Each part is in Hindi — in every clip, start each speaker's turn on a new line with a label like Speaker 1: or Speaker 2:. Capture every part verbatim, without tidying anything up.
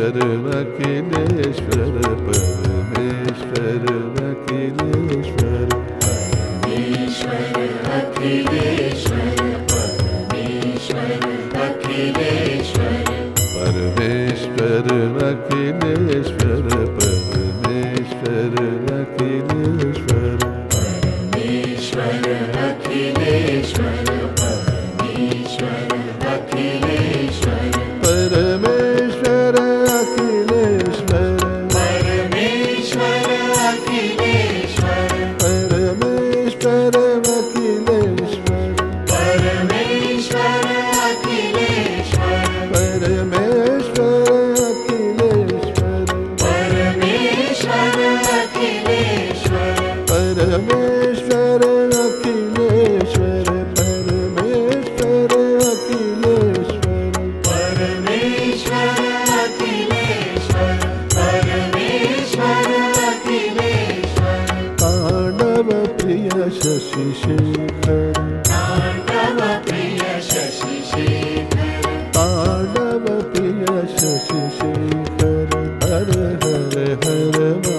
Speaker 1: परमेश्वर अखिलेश्वर परमेश्वर अखिलेश्वर
Speaker 2: परमेश्वर अखिलेश्वर परमेश्वर अखिलेश्वर
Speaker 1: परमेश्वर अखिलेश्वर परमेश्वर अखिलेश्वर
Speaker 2: परमेश्वर अखिलेश्वर परमेश्वर अखिलेश्वर
Speaker 1: परमेश्वर अखिलेश्वर
Speaker 2: परमेश्वर अखिलेश्वर
Speaker 1: परमेश्वर अखिलेश्वर
Speaker 2: परमेश्वर अखिलेश्वर
Speaker 1: परमेश्वर अखिलेश्वर
Speaker 2: परमेश्वर अखिलेश्वर
Speaker 1: परमेश्वर अखिलेश्वर परमेश्वर अखिलेश्वर
Speaker 2: परमेश्वर अखिलेश्वर परमेश्वर अखिलेश्वर
Speaker 1: तांडव प्रिय शशि शेखर
Speaker 2: तांडव प्रिय शशि शेखर
Speaker 1: तांडव प्रिय शशि शेखर हर हर हर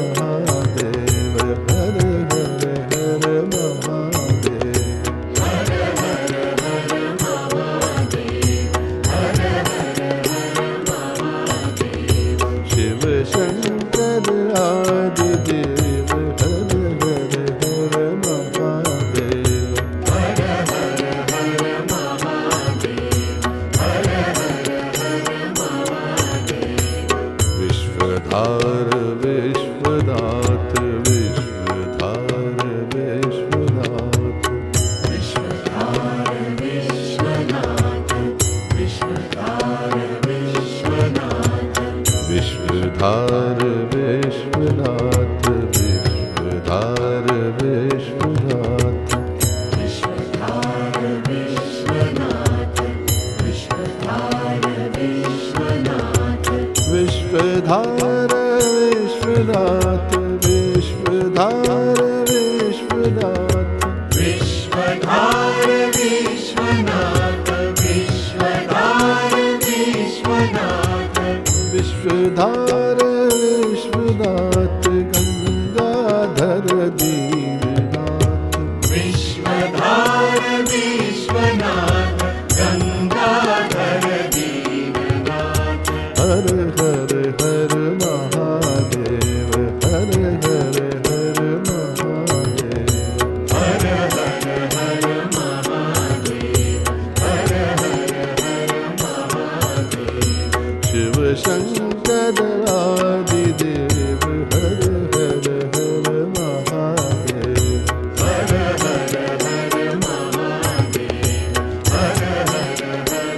Speaker 1: महादेव हर हर हर महादेव
Speaker 2: हर हर हर महादेव हर हर हर महादेव
Speaker 1: शिव शंकर आदिदेव हर हर हर महादेव
Speaker 2: हर हर हर महादेव हर हर हर महादेव
Speaker 1: विश्वधार विश्वनाथ विश्वधार विश्वनाथ
Speaker 2: विश्वधार विश्वनाथ विश्वधार विश्वनाथ
Speaker 1: विश्वधार विश्वनाथ विश्वधार विश्वनाथ
Speaker 2: विश्वधार विश्वनाथ विश्वधार विश्वनाथ
Speaker 1: विश्वधार विश्वनाथ विश्वधार विश्वनाथ
Speaker 2: विश्वधार विश्वनाथ विश्वधार विश्वनाथ
Speaker 1: विश्वधार विश्वनाथ गंगाधर दीननाथ
Speaker 2: विश्वधार विश्वनाथ गंगाधर दीननाथ
Speaker 1: हर हर हर महादेव हर हर हर महादेव
Speaker 2: हर हर हर महादेव हर हर हर महादेव
Speaker 1: शिव शंकर आदिदेव हर हर हर महादेव
Speaker 2: हर हर हर महादेव हर हर हर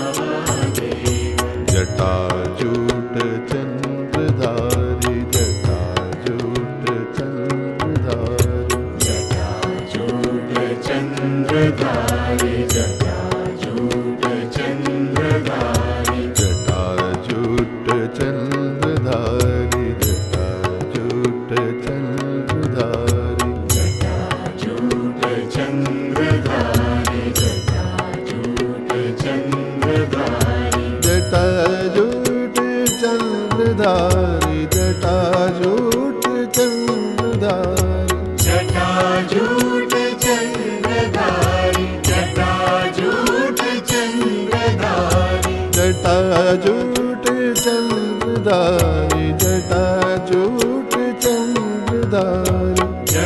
Speaker 2: महादेव
Speaker 1: जटाजूट चंद्रधारी जटाजूट चंद्रधारी
Speaker 2: जटाजूट चंद्रधारी जटाजूट चंद्रधारी
Speaker 1: जटाजूट चंद्रधारी जटाजूट चंद्रधारी
Speaker 2: जटाजूट चंद्रधारी जटाजूट चंद्रधारी
Speaker 1: जटाजूट चंद्रधारी जटाजूट चंद्रधारी
Speaker 2: जटाजूट चंद्रधारी जटाजूट चंद्रधारी
Speaker 1: जटाजूट चंद्रधारी जटाजूट चंद्रधारी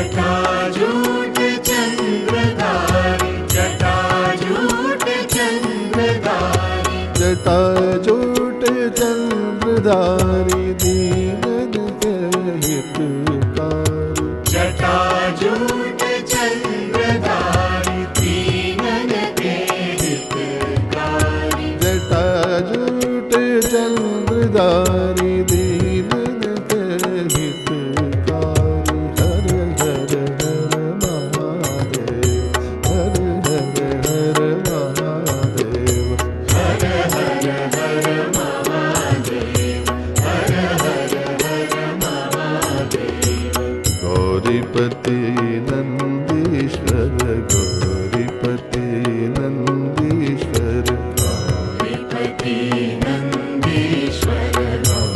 Speaker 2: जटाजूट चंद्रधारी जटाजूट चंद्रधारी
Speaker 1: जटाजूट चंद्रधारी दीनन के हितकारी
Speaker 2: जटाजूट चंद्रधारी दीनन के हितकारी
Speaker 1: जटाजूट चंद्रधारी दीनन के हितकारी हर हर हर महादेव हर हर हर महादेव
Speaker 2: हर हर हर महादेव हर हर हर महादेव
Speaker 1: गौरीपति नंदीश्वर गौरीपति नंदीश्वर
Speaker 2: गौरीपति नंदीश्वर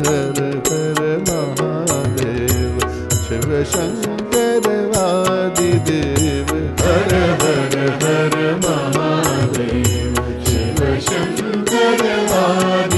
Speaker 1: हर हर महादेव शिव शंकर आदिदेव हर हर हर महादेव शिव शंकर आदिदेव